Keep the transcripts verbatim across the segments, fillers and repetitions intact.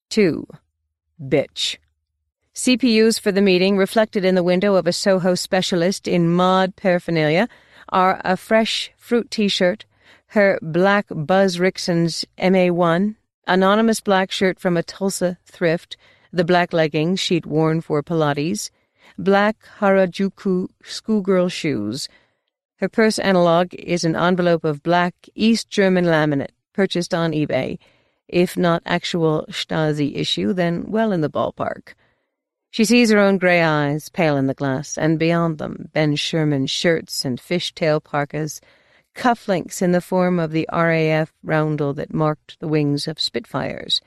Two. Bitch. C P Us for the meeting, reflected in the window of a Soho specialist in mod paraphernalia, are a fresh fruit T-shirt, her black Buzz Rickson's M A one, anonymous black shirt from a Tulsa thrift, the black leggings she'd worn for Pilates, black Harajuku schoolgirl shoes. Her purse analog is an envelope of black East German laminate, purchased on eBay. If not actual Stasi issue, then well in the ballpark. She sees her own grey eyes, pale in the glass, and beyond them, Ben Sherman shirts and fishtail parkas, cufflinks in the form of the R A F roundel that marked the wings of Spitfires.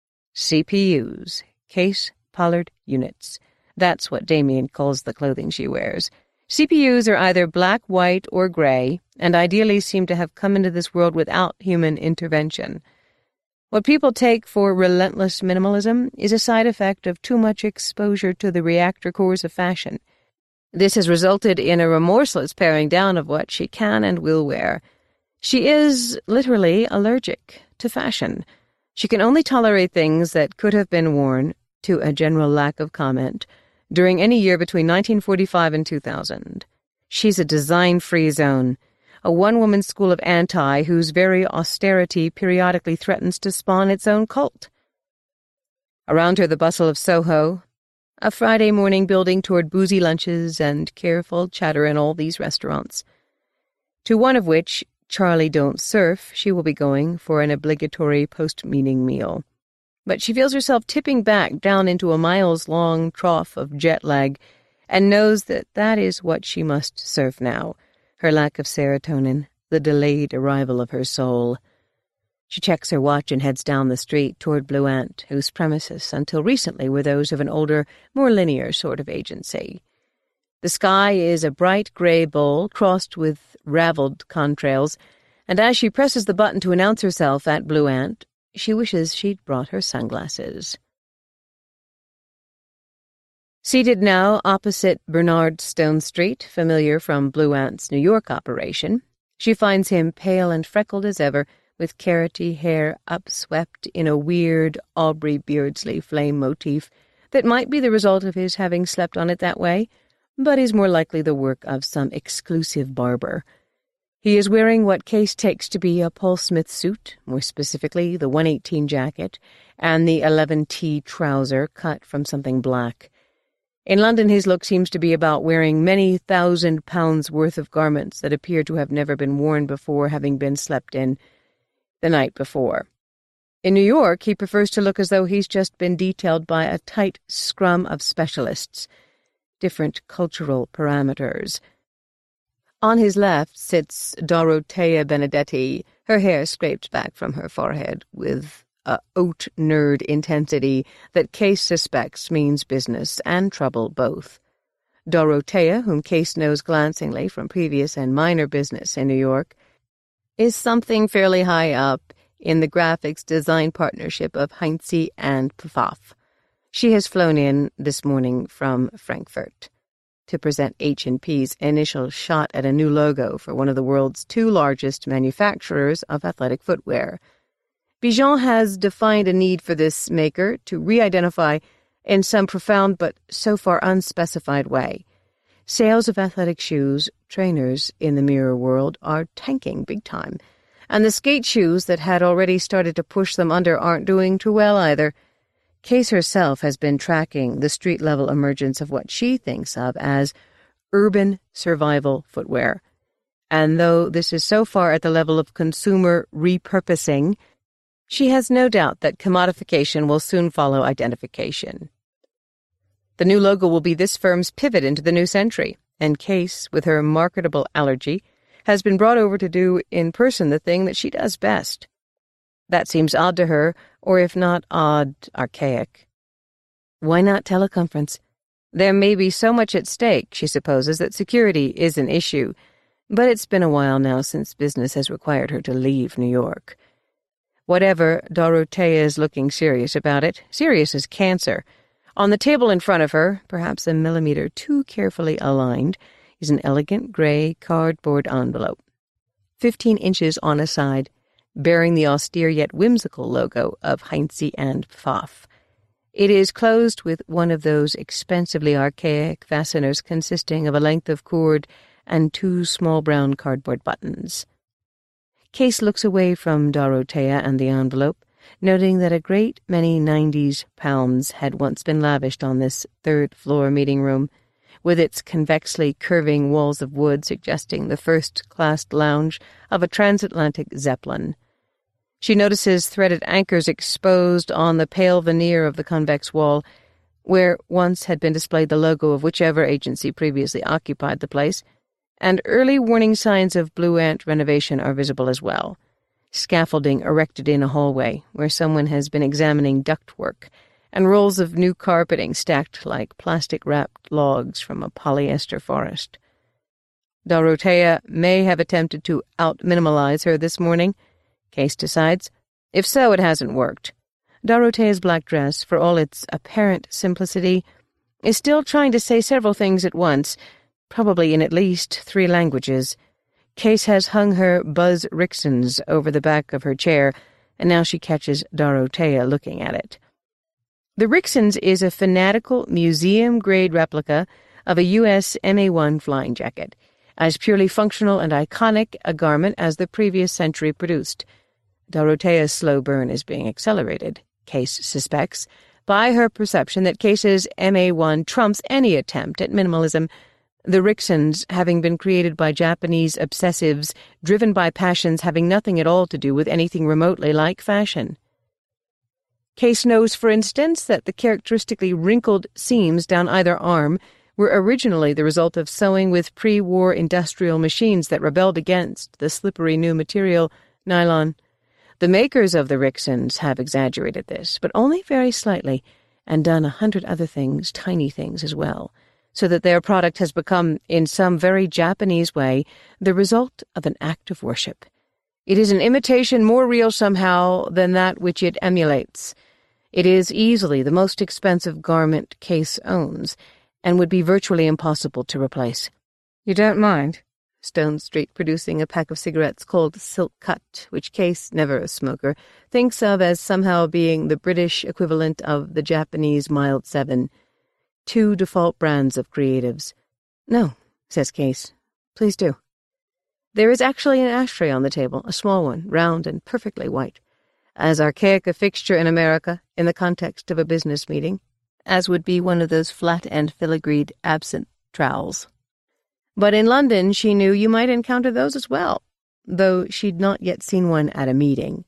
C P Us, Case Pollard Units. That's what Damien calls the clothing she wears. C P Us are either black, white, or grey, and ideally seem to have come into this world without human intervention. What people take for relentless minimalism is a side effect of too much exposure to the reactor cores of fashion. This has resulted in a remorseless paring down of what she can and will wear. She is, literally, allergic to fashion. She can only tolerate things that could have been worn, to a general lack of comment, during any year between nineteen forty-five and two thousand. She's a design-free zone, a one-woman school of anti whose very austerity periodically threatens to spawn its own cult. Around her the bustle of Soho, a Friday morning building toward boozy lunches and careful chatter in all these restaurants, to one of which, Charlie Don't Surf, she will be going for an obligatory post-meeting meal. But she feels herself tipping back down into a miles-long trough of jet lag and knows that that is what she must surf now, her lack of serotonin, the delayed arrival of her soul. She checks her watch and heads down the street toward Blue Ant, whose premises until recently were those of an older, more linear sort of agency. The sky is a bright grey bowl crossed with ravelled contrails, and as she presses the button to announce herself at Blue Ant, she wishes she'd brought her sunglasses. Seated now opposite Bernard Stone Street, familiar from Blue Ant's New York operation, she finds him pale and freckled as ever, with carroty hair upswept in a weird Aubrey Beardsley flame motif that might be the result of his having slept on it that way, but is more likely the work of some exclusive barber. He is wearing what Case takes to be a Paul Smith suit, more specifically the one eighteen jacket, and the eleven T trouser cut from something black. In London his look seems to be about wearing many thousand pounds worth of garments that appear to have never been worn before having been slept in the night before. In New York he prefers to look as though he's just been detailed by a tight scrum of specialists, different cultural parameters. On his left sits Dorothea Benedetti, her hair scraped back from her forehead with a haute nerd intensity that Case suspects means business and trouble both. Dorothea, whom Case knows glancingly from previous and minor business in New York, is something fairly high up in the graphics design partnership of Heinze and Pfaff. She has flown in this morning from Frankfurt to present H and P's initial shot at a new logo for one of the world's two largest manufacturers of athletic footwear. Bijan has defined a need for this maker to re-identify in some profound but so far unspecified way. Sales of athletic shoes, trainers in the mirror world, are tanking big time, and the skate shoes that had already started to push them under aren't doing too well either. Case herself has been tracking the street-level emergence of what she thinks of as urban survival footwear. And though this is so far at the level of consumer repurposing, she has no doubt that commodification will soon follow identification. The new logo will be this firm's pivot into the new century, and Case, with her marketable allergy, has been brought over to do in person the thing that she does best. That seems odd to her, or if not odd, archaic. Why not teleconference? There may be so much at stake, she supposes, that security is an issue, but it's been a while now since business has required her to leave New York. Whatever, Dorothea is looking serious about it, serious as cancer. On the table in front of her, perhaps a millimeter too carefully aligned, is an elegant grey cardboard envelope. Fifteen inches on a side, bearing the austere yet whimsical logo of Heinze and Pfaff. It is closed with one of those expensively archaic fasteners consisting of a length of cord and two small brown cardboard buttons. Case looks away from Dorothea and the envelope, noting that a great many nineties pounds had once been lavished on this third-floor meeting room, with its convexly curving walls of wood suggesting the first-class lounge of a transatlantic Zeppelin. She notices threaded anchors exposed on the pale veneer of the convex wall, where once had been displayed the logo of whichever agency previously occupied the place, and early warning signs of Blue Ant renovation are visible as well. Scaffolding erected in a hallway, where someone has been examining ductwork, and rolls of new carpeting stacked like plastic-wrapped logs from a polyester forest. Dorothea may have attempted to out-minimalize her this morning, Case decides. If so, it hasn't worked. Dorothea's black dress, for all its apparent simplicity, is still trying to say several things at once, probably in at least three languages. Case has hung her Buzz Rixons over the back of her chair, and now she catches Dorothea looking at it. The Rixons is a fanatical, museum-grade replica of a U S M A one flying jacket, as purely functional and iconic a garment as the previous century produced. Dorothea's slow burn is being accelerated, Case suspects, by her perception that Case's M A one trumps any attempt at minimalism, the Rixons having been created by Japanese obsessives driven by passions having nothing at all to do with anything remotely like fashion. Case knows, for instance, that the characteristically wrinkled seams down either arm were originally the result of sewing with pre-war industrial machines that rebelled against the slippery new material, nylon. The makers of the Rixons have exaggerated this, but only very slightly, and done a hundred other things, tiny things as well, so that their product has become, in some very Japanese way, the result of an act of worship. It is an imitation more real somehow than that which it emulates. It is easily the most expensive garment Case owns, and would be virtually impossible to replace. You don't mind? Stone Street, producing a pack of cigarettes called Silk Cut, which Case, never a smoker, thinks of as somehow being the British equivalent of the Japanese Mild Seven. Two default brands of creatives. No, says Case. Please do. There is actually an ashtray on the table, a small one, round and perfectly white. As archaic a fixture in America, in the context of a business meeting, as would be one of those flat and filigreed absinthe trowels. But in London she knew you might encounter those as well, though she'd not yet seen one at a meeting.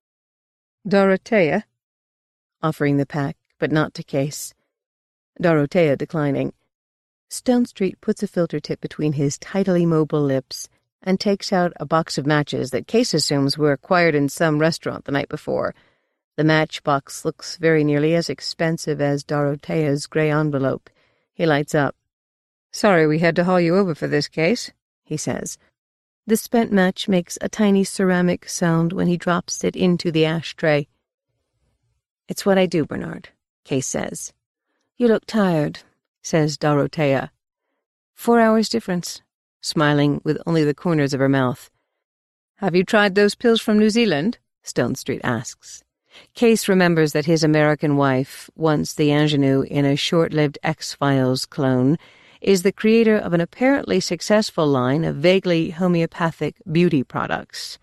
Dorothea, offering the pack, but not to Case. Dorothea declining. Stone Street puts a filter tip between his tidily mobile lips and takes out a box of matches that Case assumes were acquired in some restaurant the night before. The matchbox looks very nearly as expensive as Dorothea's grey envelope. He lights up. "Sorry we had to haul you over for this, Case," he says. The spent match makes a tiny ceramic sound when he drops it into the ashtray. "It's what I do, Bernard," Case says. "You look tired," says Dorothea. Four hours difference, smiling with only the corners of her mouth. "Have you tried those pills from New Zealand?" Stone Street asks. Case remembers that his American wife, once the ingenue in a short-lived X-Files clone, is the creator of an apparently successful line of vaguely homeopathic beauty products.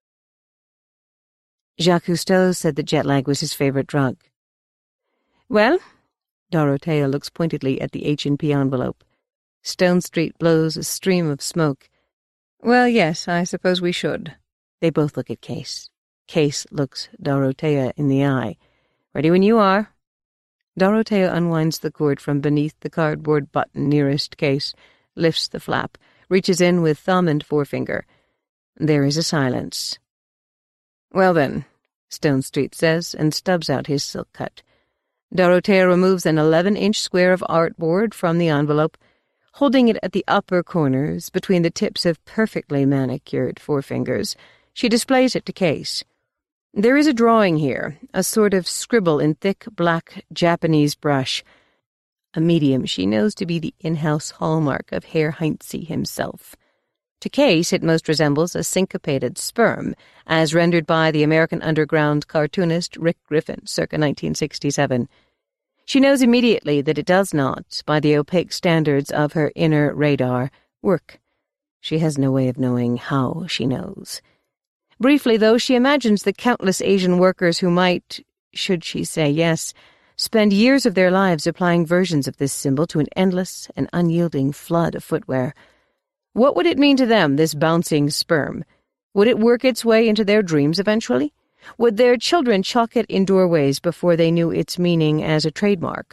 Jacques Cousteau said that jet lag was his favorite drug. "Well," Dorothea looks pointedly at the H and P envelope. Stone Street blows a stream of smoke. "Well, yes, I suppose we should." They both look at Case. Case looks Dorothea in the eye. "Ready when you are." Dorothea unwinds the cord from beneath the cardboard button nearest Case, lifts the flap, reaches in with thumb and forefinger. There is a silence. "Well then," Stone Street says, and stubs out his silk cut. Dorothea removes an eleven-inch square of artboard from the envelope, holding it at the upper corners between the tips of perfectly manicured forefingers. She displays it to Case. There is a drawing here, a sort of scribble in thick black Japanese brush, a medium she knows to be the in-house hallmark of Herr Heinze himself. To Case, it most resembles a syncopated sperm, as rendered by the American underground cartoonist Rick Griffin, circa nineteen sixty-seven. She knows immediately that it does not, by the opaque standards of her inner radar, work. She has no way of knowing how she knows. Briefly, though, she imagines the countless Asian workers who might, should she say yes, spend years of their lives applying versions of this symbol to an endless and unyielding flood of footwear. What would it mean to them, this bouncing sperm? Would it work its way into their dreams eventually? Would their children chalk it in doorways before they knew its meaning as a trademark?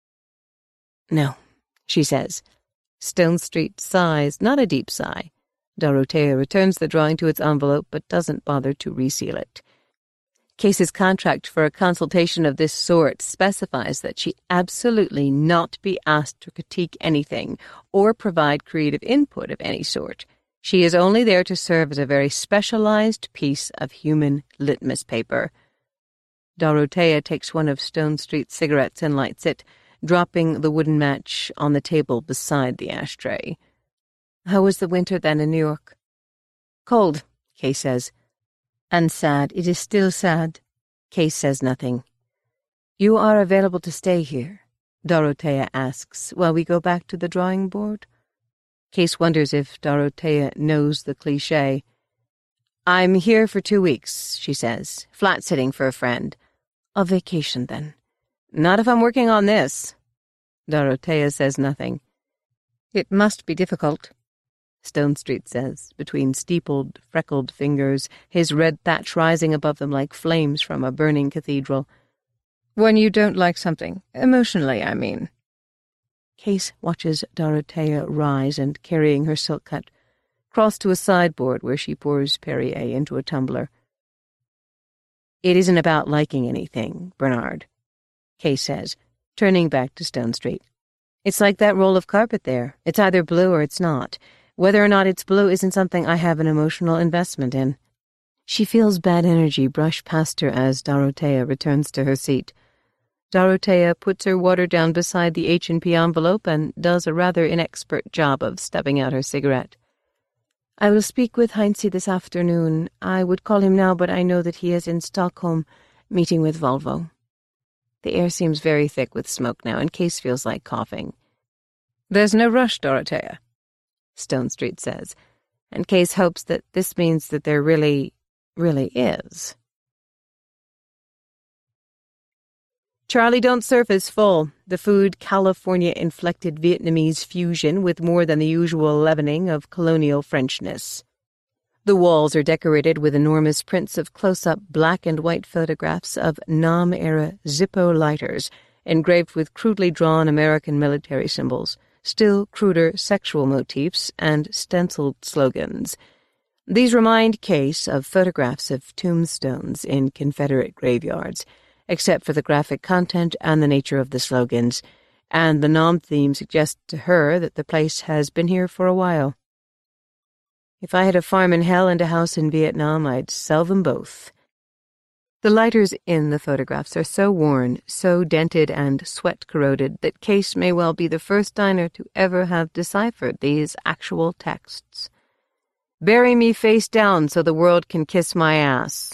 No, she says. Stone Street sighs, not a deep sigh. Dorothea returns the drawing to its envelope but doesn't bother to reseal it. Case's contract for a consultation of this sort specifies that she absolutely not be asked to critique anything or provide creative input of any sort. She is only there to serve as a very specialized piece of human litmus paper. Dorothea takes one of Stone Street's cigarettes and lights it, dropping the wooden match on the table beside the ashtray. How was the winter then in New York? Cold, Case says. And sad. It is still sad. Case says nothing. You are available to stay here, Dorothea asks, while we go back to the drawing board? Case wonders if Dorothea knows the cliché. I'm here for two weeks, she says, flat-sitting for a friend. A vacation, then. Not if I'm working on this. Dorothea says nothing. It must be difficult, Stone Street says, between steepled, freckled fingers, his red thatch rising above them like flames from a burning cathedral. When you don't like something, emotionally, I mean. Case watches Dorothea rise and, carrying her silk cut, cross to a sideboard where she pours Perrier into a tumbler. It isn't about liking anything, Bernard, Case says, turning back to Stone Street. It's like that roll of carpet there. It's either blue or it's not. Whether or not it's blue isn't something I have an emotional investment in. She feels bad energy brush past her as Dorothea returns to her seat. Dorothea puts her water down beside the H and P envelope and does a rather inexpert job of stubbing out her cigarette. I will speak with Heinze this afternoon. I would call him now, but I know that he is in Stockholm, meeting with Volvo. The air seems very thick with smoke now, and Case feels like coughing. There's no rush, Dorothea, Stone Street says, and Case hopes that this means that there really, really is. Charlie Don't Surf is full, the food California-inflected Vietnamese fusion with more than the usual leavening of colonial Frenchness. The walls are decorated with enormous prints of close-up black and white photographs of Nam-era Zippo lighters, engraved with crudely drawn American military symbols, still cruder sexual motifs, and stenciled slogans. These remind Case of photographs of tombstones in Confederate graveyards, except for the graphic content and the nature of the slogans, and the Nam theme suggests to her that the place has been here for a while. If I had a farm in hell and a house in Vietnam, I'd sell them both. The lighters in the photographs are so worn, so dented and sweat-corroded that Case may well be the first diner to ever have deciphered these actual texts. Bury me face down so the world can kiss my ass.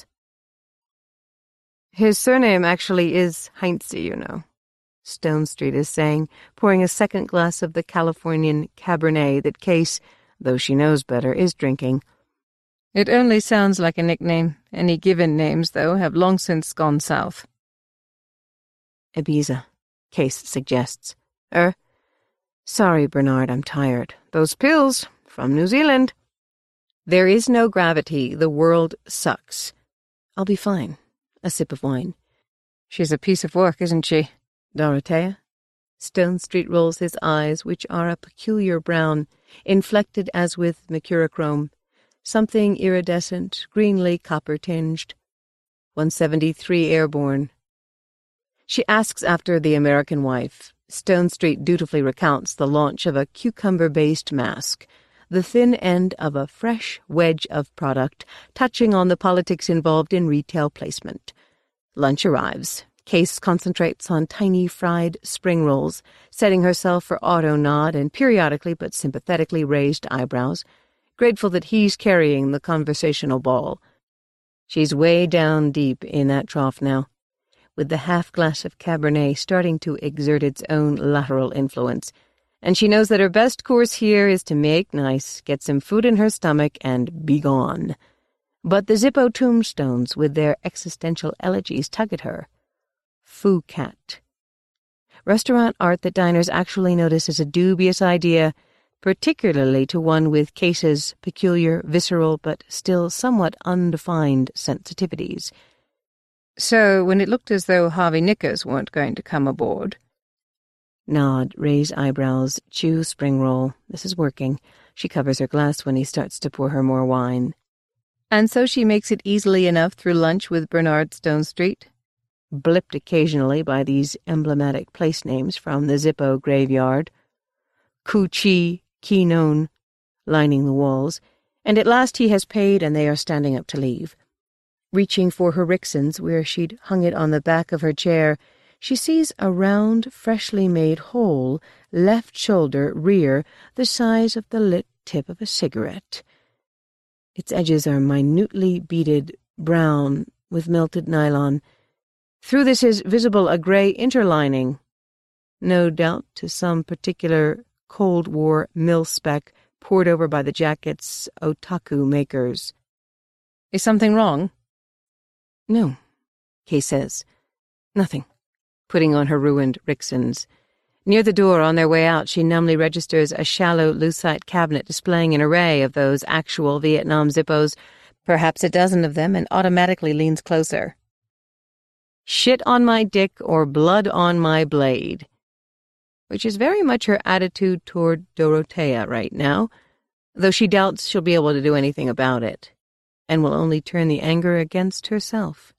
His surname actually is Heinze, you know, Stone Street is saying, pouring a second glass of the Californian Cabernet that Case, though she knows better, is drinking. It only sounds like a nickname. Any given names, though, have long since gone south. Ibiza, Case suggests. Er, sorry, Bernard, I'm tired. Those pills, from New Zealand. There is no gravity. The world sucks. I'll be fine. A sip of wine. She's a piece of work, isn't she, Dorothea? Stone Street rolls his eyes, which are a peculiar brown, inflected as with mercurochrome, something iridescent, greenly copper-tinged. one seventy-three Airborne. She asks after the American wife. Stone Street dutifully recounts the launch of a cucumber-based mask, the thin end of a fresh wedge of product, touching on the politics involved in retail placement. Lunch arrives. Case concentrates on tiny fried spring rolls, setting herself for auto nod and periodically but sympathetically raised eyebrows. grateful that he's carrying the conversational ball. She's way down deep in that trough now, with the half-glass of Cabernet starting to exert its own lateral influence, and she knows that her best course here is to make nice, get some food in her stomach, and be gone. But the Zippo tombstones with their existential elegies tug at her. Foo-cat. Restaurant art that diners actually notice is a dubious idea, particularly to one with Case's peculiar, visceral, but still somewhat undefined sensitivities. So, when it looked as though Harvey Nichols weren't going to come aboard— Nod, raise eyebrows, chew spring roll. This is working. She covers her glass when he starts to pour her more wine. And so she makes it easily enough through lunch with Bernard Stonestreet, blipped occasionally by these emblematic place names from the Zippo graveyard. Ku-Chi, Keenon, lining the walls, and at last he has paid and they are standing up to leave. Reaching for her Rixon's, where she'd hung it on the back of her chair, she sees a round, freshly made hole, left shoulder, rear, the size of the lit tip of a cigarette. Its edges are minutely beaded brown with melted nylon. Through this is visible a grey interlining, no doubt to some particular Cold War mil-spec poured over by the jacket's otaku makers. Is something wrong? No, Kay says. Nothing. Putting on her ruined Rixon's. Near the door, on their way out, she numbly registers a shallow lucite cabinet displaying an array of those actual Vietnam Zippos, perhaps a dozen of them, and automatically leans closer. Shit on my dick or blood on my blade. Which is very much her attitude toward Dorothea right now, though she doubts she'll be able to do anything about it, and will only turn the anger against herself.